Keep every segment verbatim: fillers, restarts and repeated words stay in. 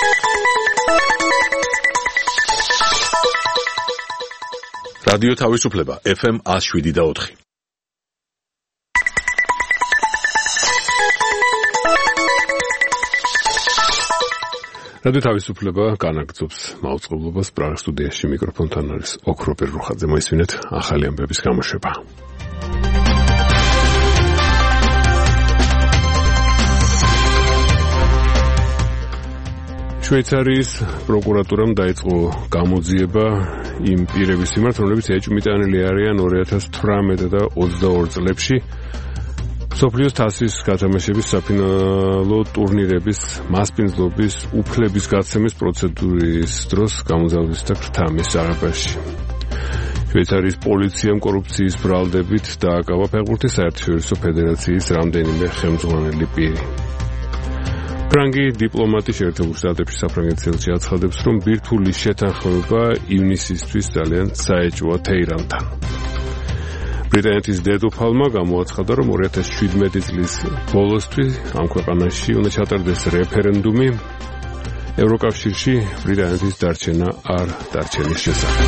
რადიო თავისუფლება ეფ ემ one oh seven და four. რადიო თავისუფლება განაგრძობს მაუწყებლობას პრაღის სტუდიაში მიკროფონთან არის ოქროპირ რუხაძე. მოისმინეთ ახალი ამბების გამოშვება. შვეიცარიის პროკურატურამ დაიწყო გამოძიება იმ პირების მიმართ, რომლებიც ეჭვმიტანილი არიან two thousand eighteen და twenty-two წლებში მსოფლიოს თასის გათამაშების საფინალო ტურნირების მასპინძლობის უფლების გაცემის პროცედურის დროს გამოძალვის და ქრთამის აღებაში. შვეიცარიის პოლიციამ კორუფციის ბრალდებით დააკავა ფეხბურთის საერთაშორისო ფედერაციის რამდენიმე ხელმძღვანელი პირი. ფრანგი დიპლომატი შეერთებულ შტატებში საფრანგეთის ელჩი აცხადებს, რომ ბირთვული შეთანხმება ივნისისთვის ძალიან საეჭვოა თეირანთან. ბრიტანეთის დედოფალმა გამოაცხადა, რომ two thousand seventeen წლის ბოლოსთვის ამ ქვეყანაში უნდა ჩატარდეს რეფერენდუმი ევროკავშირში ბრიტანეთის დარჩენა არ დარჩენის შესახებ.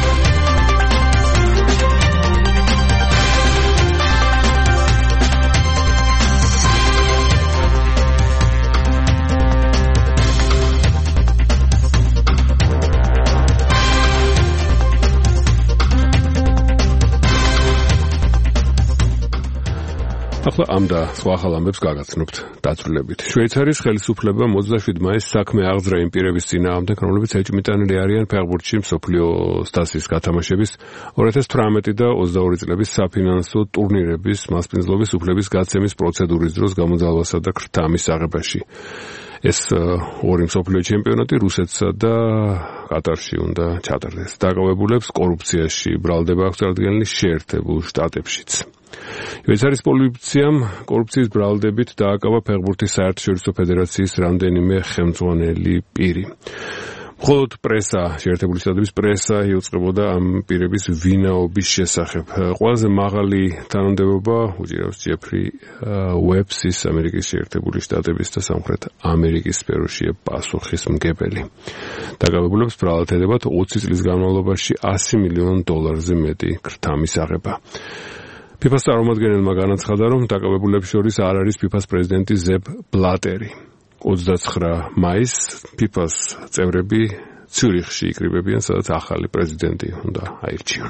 ახლა ამ და სხვა ახალ ამბებს გაგაცნობთ დაწვრილებით. შვეიცარიის ხელისუფლებამ twenty-seven მაისს საქმე აღძრა იმ პირების წინააღმდეგ, რომლებიც ეჭვმიტანილი არიან ფეხბურთში მსოფლიოს თასის გათამაშების two thousand eighteen და twenty-two წლების საფინანსო ტურნირების მასპინძლობის უფლების გაცემის პროცედურის დროს გამოძალვასა და ქრთამის აღებაში. ეს ორი მსოფლიო ჩემპიონატი რუსეთსა და კატარში უნდა ჩატარდეს. დაკავებულებს კორუფციაში ბრალდება აქვს წარდგენილი შეერთებულ შტატებშიც. შვეიცარიის პოლიციამ კორუფციის ბრალდებით დააკავა ფეხბურთის საერთაშორისო ფედერაციის რამდენიმე ხელმძღვანელი პირი. მხოლოდ პრესა, შეერთებული შტატების პრესა იუწყებოდა ამ პირების ვინაობის შესახებ. ყველაზე მაღალი თანამდებობა უჭირავს ჯეფრი უებსის ამერიკის შეერთებული შტატების და სამხრეთ ამერიკის სფეროშია პასუხისმგებელი. დაკავებულებს ბრალად ედებათ twenty წლის განმავლობაში one hundred მილიონ დოლარზე მეტი ქრთამის აღება. ფიფას წარმომადგენელმა განაცხადა, რომ დაკავებულებს შორის არ არის ფიფას პრეზიდენტი ზებ ბლატერი. twenty-nine მაისს ფიფას წევრები ციურიხში იკრიბებიან, სადაც ახალი პრეზიდენტი უნდა აირჩიონ.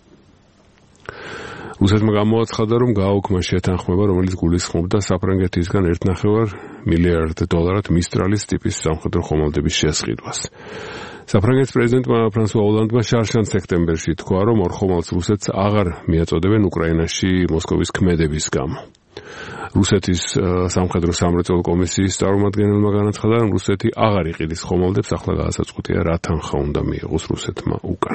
რუსეთმა გამოაცხადა, რომ გააუქმა შეთანხმება, რომელიც გულისხმობდა საფრანგეთისგან one point five მილიარდ დოლარად მისტრალის ტიპის სამხედრო ხომალდების შესყიდვას. საფრანგეთის პრეზიდენტმა ფრანსუა ოლანდმა შარშან სექტემბერში თქვა, რომ ორ ხომალდს რუსეთს აღარ მიაწოდებენ უკრაინაში მოსკოვის ქმედების გამო. რუსეთის სამხედრო სამრეწველო კომისიის წარმომადგენელმა განაცხადა, რომ რუსეთი აღარ იყიდის ხომალდებს, ახლა გაასაწყვეტია რა თანხა უნდა მიიღოს რუსეთმა უკან.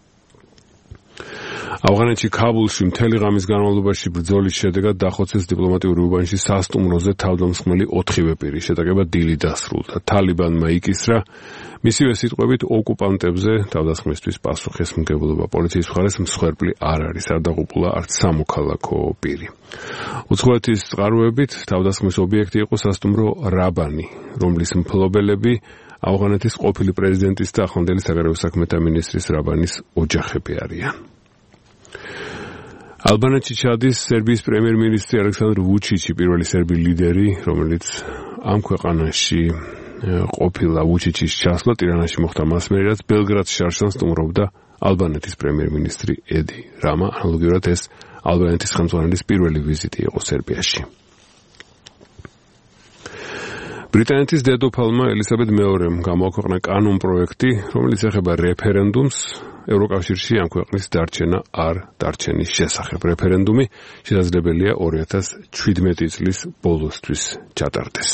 ავღანეთში ქაბულში მთელი ღამის განმავლობაში ბრძოლის შედეგად დახოცეს დიპლომატიური უბანში სასტუმროზე თავდამსხმელი ოთხივე პირი. შეტაკება დილით დასრულდა. თალიბანმა იკისრა მისივე სიტყვებით ოკუპანტებზე თავდასხმისთვის პასუხისმგებლობა. პოლიციის მხარეს მსხვერპლი არ არის, არ დაღუპულა არც სამოქალაქო პირი. უცხოეთის წყაროებით თავდასხმის ობიექტი იყო სასტუმრო რაბანი, რომლის მფლობელები ავღანეთის ყოფილი პრეზიდენტის და ახლანდელი საგარეო საქმეთა მინისტრის რაბანის ოჯახები არიან. ალბანეთში ჩადის სერბიის პრემიერ-მინისტრი ალექსანდრ ვუჩიჩი, პირველი სერბი ლიდერი, რომელიც ამ ქვეყანაში ყოფილა. ვუჩიჩის ჩასვლა ტირანაში მოხდა მასმერი, რაც ბელგრადს შარშან სტუმრობდა ალბანეთის პრემიერ-მინისტრი ედი რამა. ანალოგიურად ეს ალბანეთის ხელმძღვანელის პირველი ვიზიტი იყო სერბიაში. ბრიტანეთის დედოფალმა ელისაბედ მეორემ გამოაქვეყნა კანონპროექტი, რომელიც ეხება რეფერენდუმს ევროკავშირში ამ ქვეყნის დარჩენა არ დარჩენის შესახებ. რეფერენდუმი შესაძლებელია two thousand seventeen წლის ბოლოსთვის ჩატარდეს.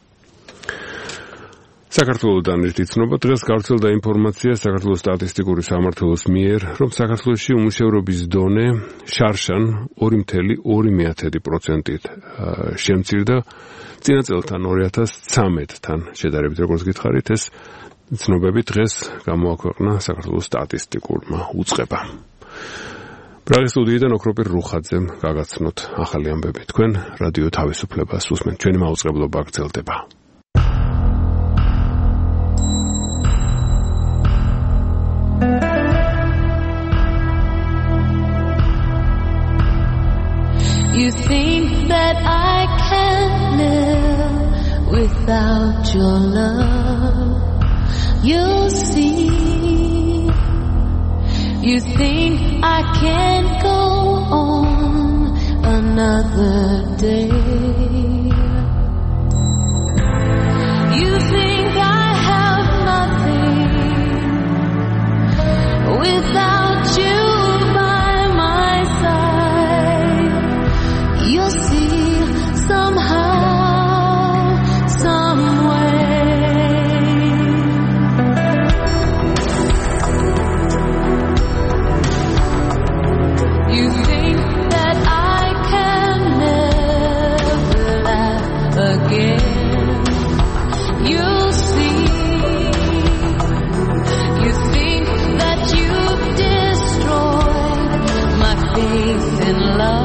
საქართველოსთან ერთი ცნობა. დღეს გავრცელდა ინფორმაცია საქართველოს სტატისტიკური სამმართველოს მიერ, რომ საქართველოში უმუშევრობის დონე შარშან two point two პროცენტით შემცირდა წინა წელთან two thousand thirteen-თან შედარებით. როგორც გითხარით, ეს ცნობები დღეს გამოაქვეყნა საქართველოს სტატისტიკურმა უწყებამ. პრაღის სტუდიიდან ოქროპირ რუხაძემ გაგაცნოთ ახალი ამბები. თქვენ რადიო თავისუფლებას უსმენთ. ჩვენი მაუწყებლობა გრძელდება. You think that I can't live without your love. You'll see. You think I can't go on another day. You think I have nothing without you. You'll see somehow, some way. You think that I can never laugh again. You'll see. You think that you've destroyed my faith in love.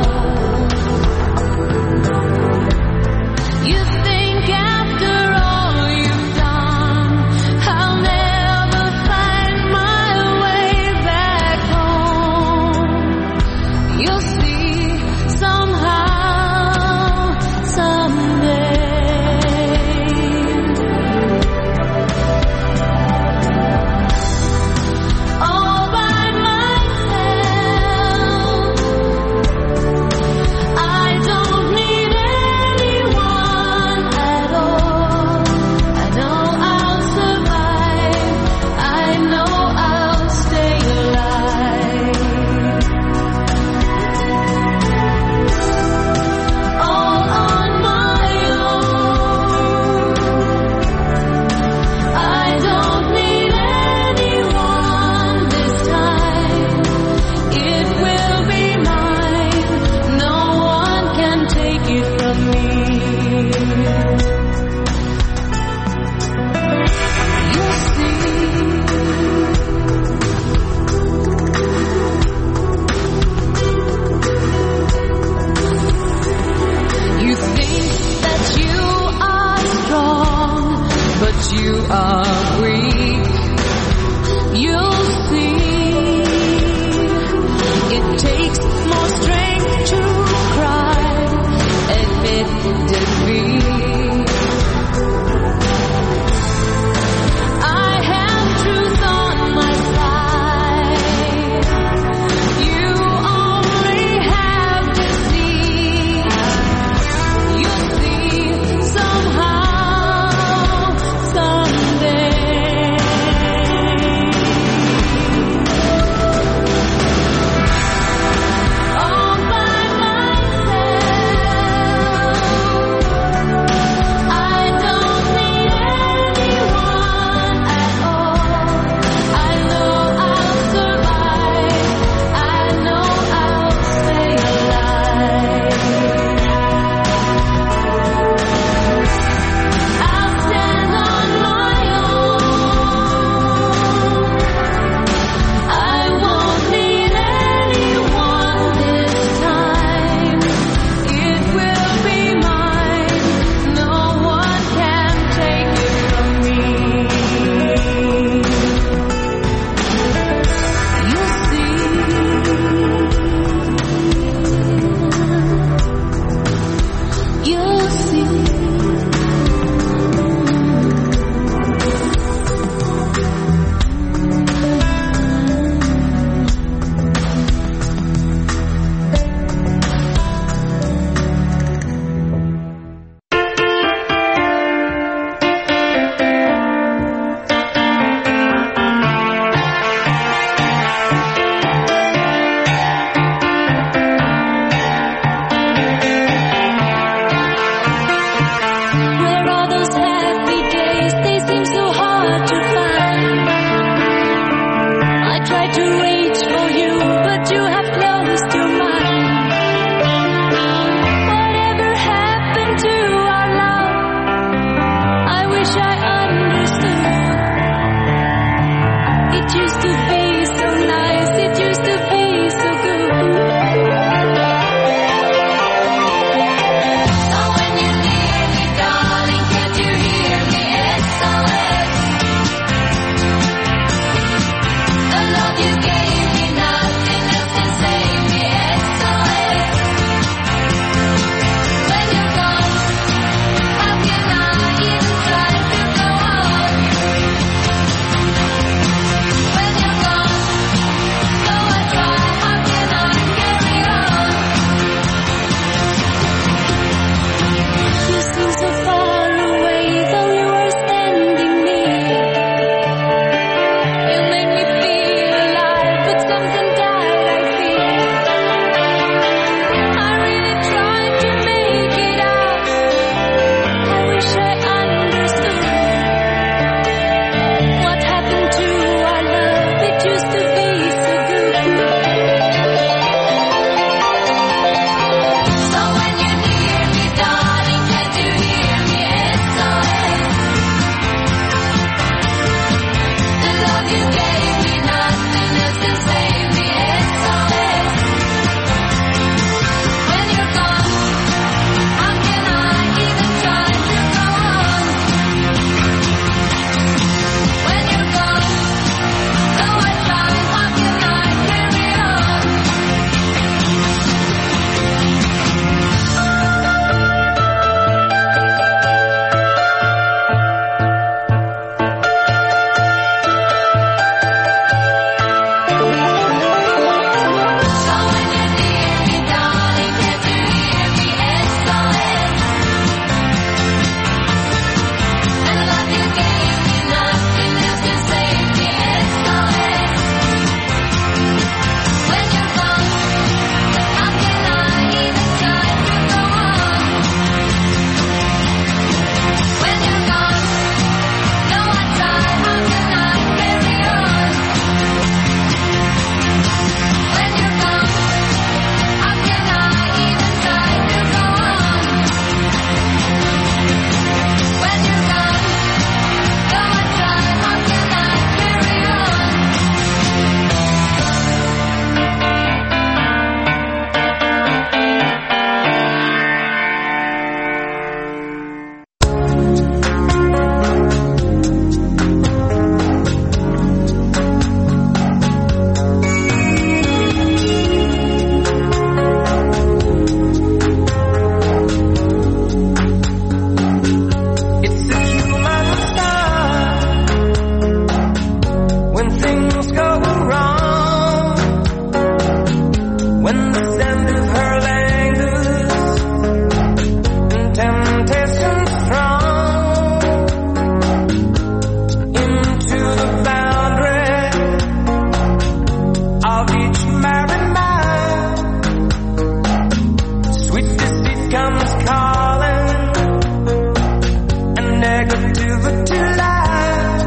negativity lies.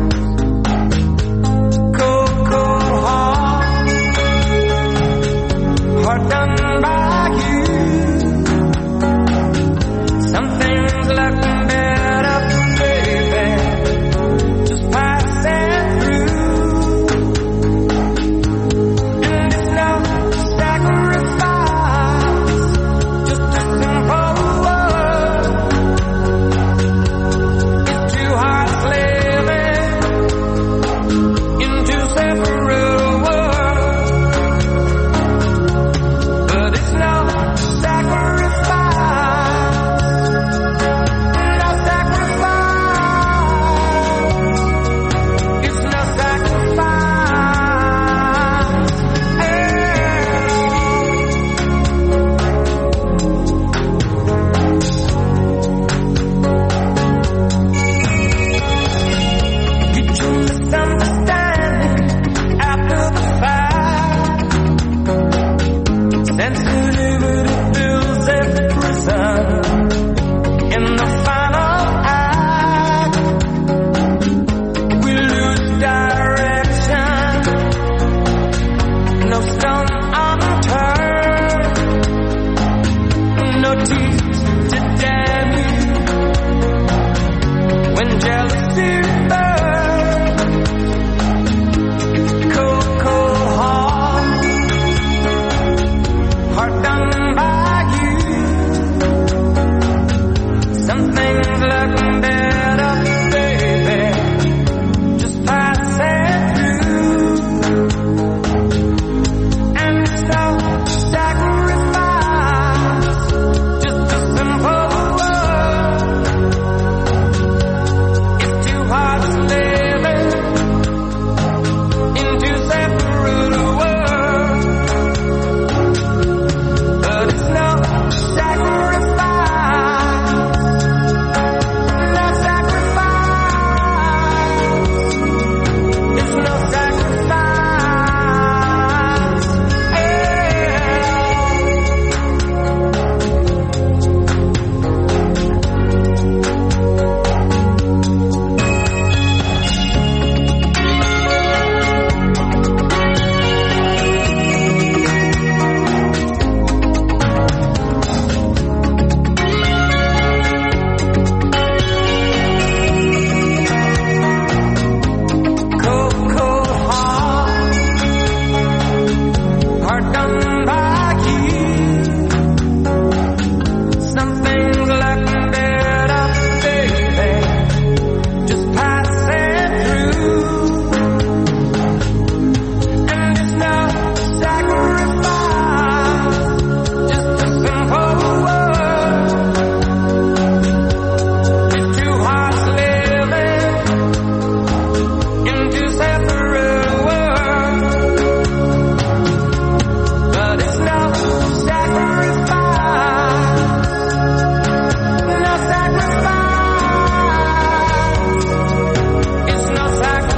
Cold, cold heart, heart done by you. Some things look better, baby, just passing through. And it's no sacrifice, just a simple word. It's two hearts living in two separate worlds, but it's no sacrifice, no sacrifice, it's no sacrifice at all. Get your misunderstanding after the fact. Sensitivity builds every prison. In the final act, we lose direction. No stone unturned, no teeth to damn you. When jealousy burns, cold, cold heart, heart done by you. Some things look better, baby, just passing through. And it's no sacrifice, just a simple word. It's two hearts living in two separate worlds, but it's no sacrifice, no sacrifice, it's no sacrifice at cold, cold heart, heart done by you. Some things look better, baby, just passing through. And it's no sacrifice, just a simple word. It's two hearts living in two separate worlds, but it's no sacrifice, no sacrifice, it's no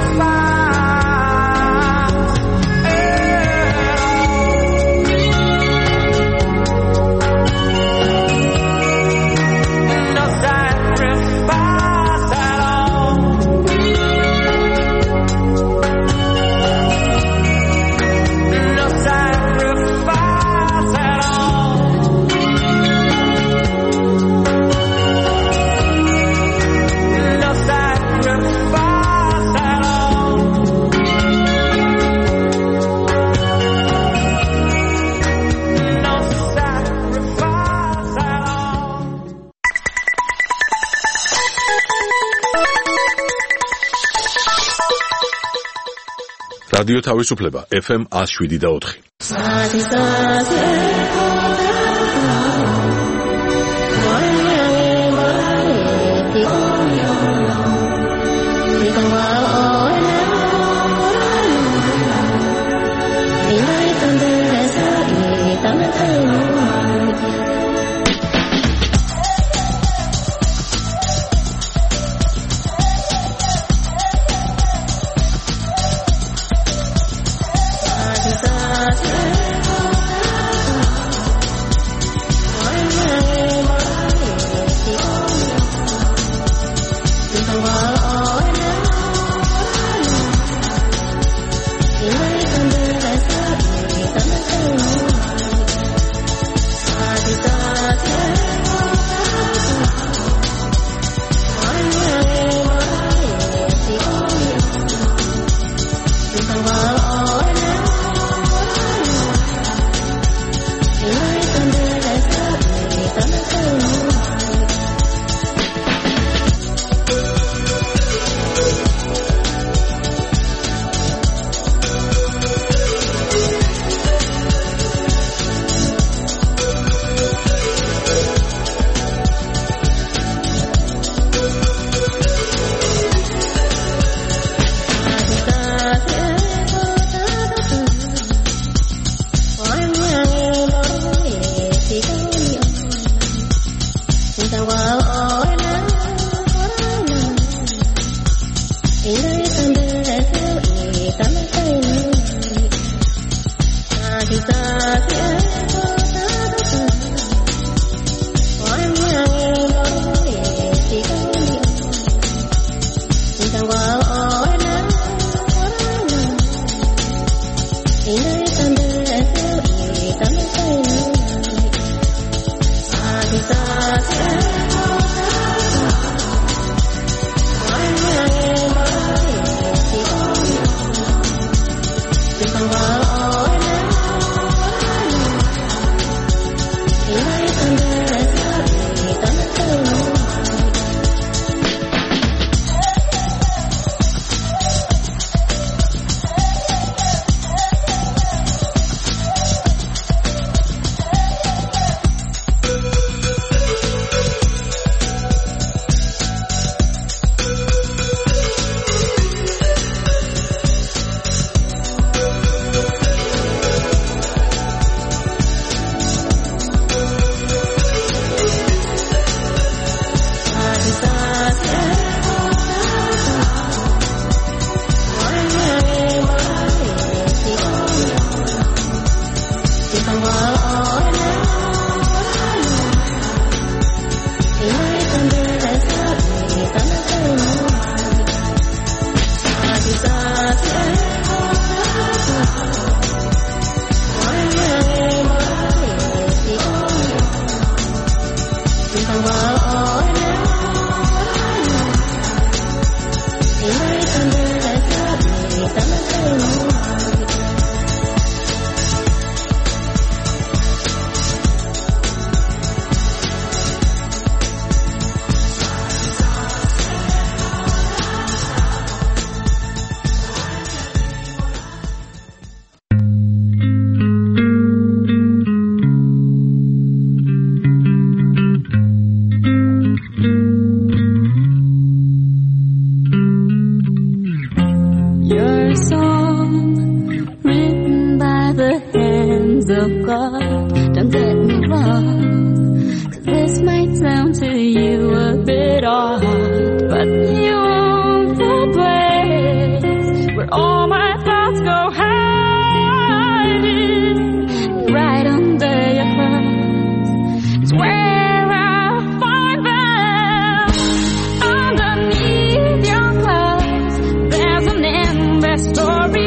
sacrifice at all. No sacrifice at all. No sacrifice at all. No sacrifice at all. No sacrifice at all. რადიო თავისუფლება ეფ ემ one oh seven და four. Sadi sadi sadi Story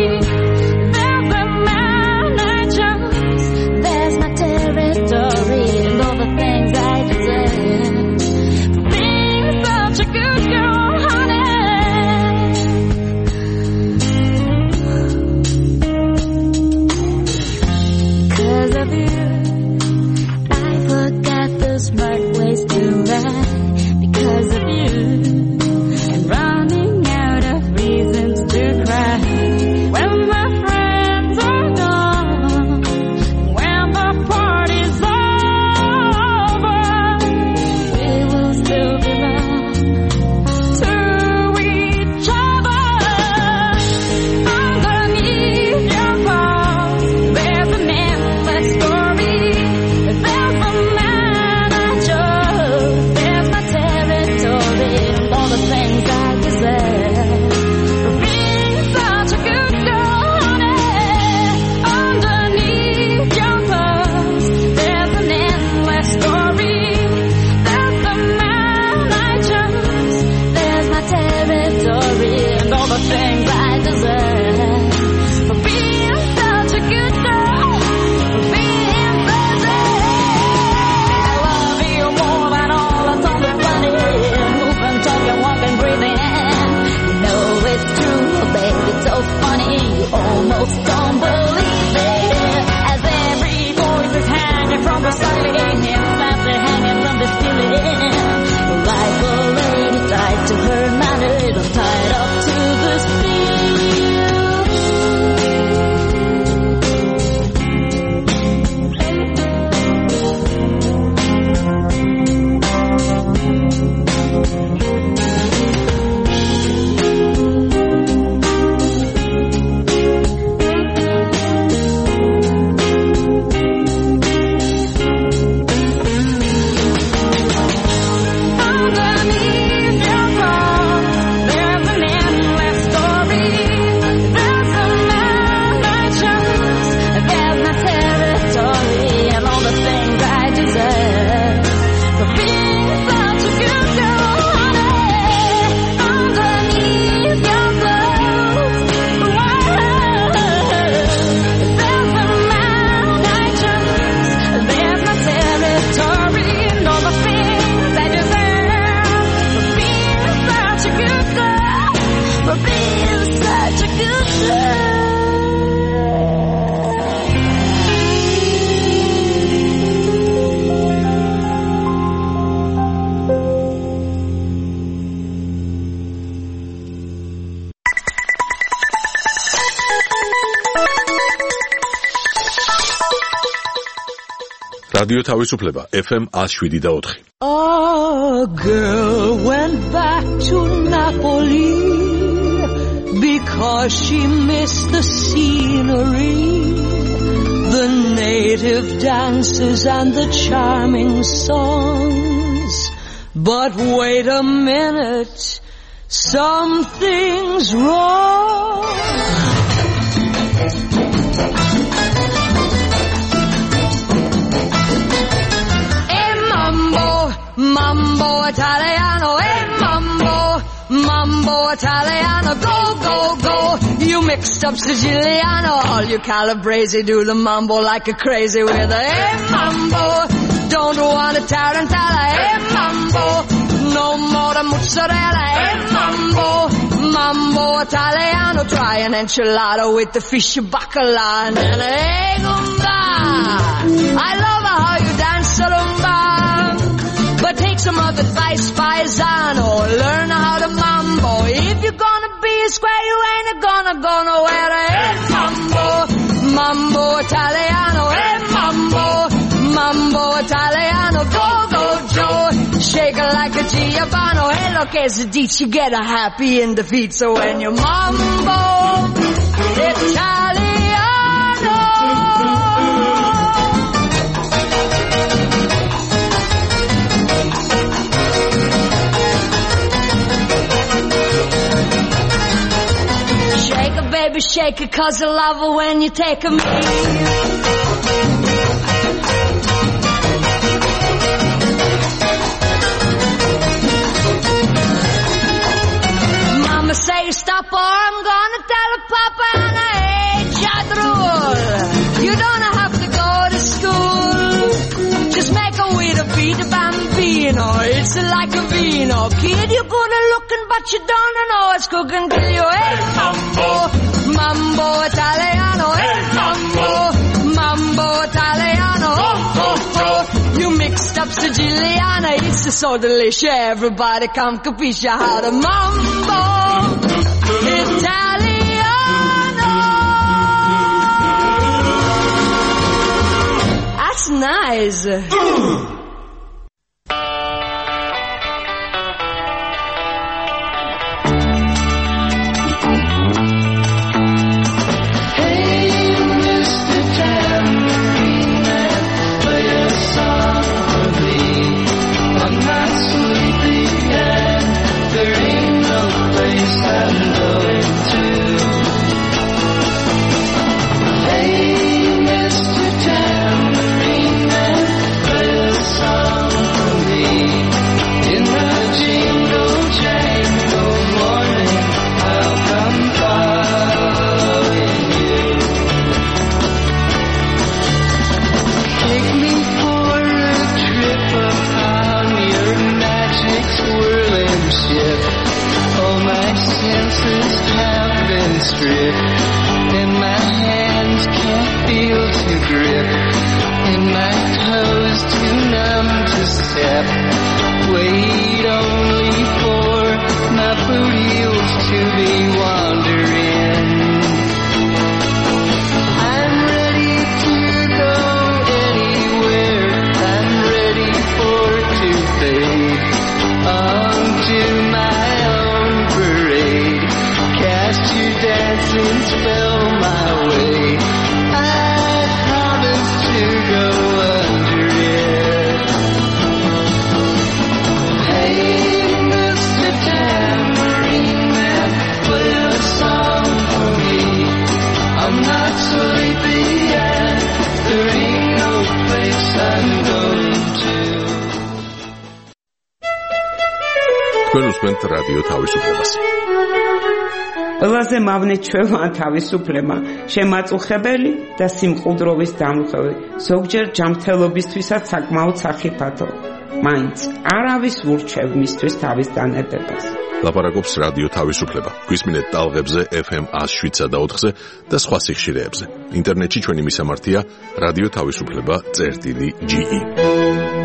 რადიო თავისუფლება F M one oh seven point four. A girl went back to Napoli because she missed the scenery, the native dances and the charming songs. But wait a minute, something's wrong. Mambo Italiano, hey mambo, mambo Italiano, go, go, go. You mixed up Siciliano, all you Calabrese do the mambo like a crazy with a hey mambo. Don't want a tarantella, hey mambo. No more the mozzarella, hey mambo, mambo Italiano. Try an enchilada with the fish bacala and a hey gumba. I love how you dance rumba. But take some of advice, paisano. Learn how to mambo. If you're gonna be a square, you ain't gonna go nowhere. Hey, mambo, mambo Italiano. Hey, mambo, mambo Italiano. Go, go, Joe. Shake it like a Giovanni. Hey, look, as a ditch, you get a happy in the feet. So when you mambo Italiano. Baby, shake it, cause I love it when you take a me. Mama say stop or I'm gonna tell her Papa and I hate Jadrul. You don't have to go to school. Just make a way to beat a bambino. It's like a vino. Kid, you're good at looking, but you don't know it's cooking till you hey mambo. Mambo Italiano, hey mambo, mambo Italiano, oh, oh, oh. You mixed up Siciliana, it's so delicious. Everybody come capisce how to mambo Italiano. That's nice. რადიო თავისუფლებას. ყველაზე მავნე ჩვევა თავისუფლება, შემაწუხებელი და სიმყუდროვის დამხევი, ზოგჯერ ჯანმრთელობისთვისაც საკმაოდ სახიფათო. მაინც არავის ურჩევ მისთვის თავის დანებებას. ლაპარაკობს რადიო თავისუფლება. გვისმინეთ ტალღებზე F M one oh seven point four-ზე და სხვა სიხშირეებზე. ინტერნეტში ჩვენი მისამართია რადიო თავისუფლება წერტილი G E.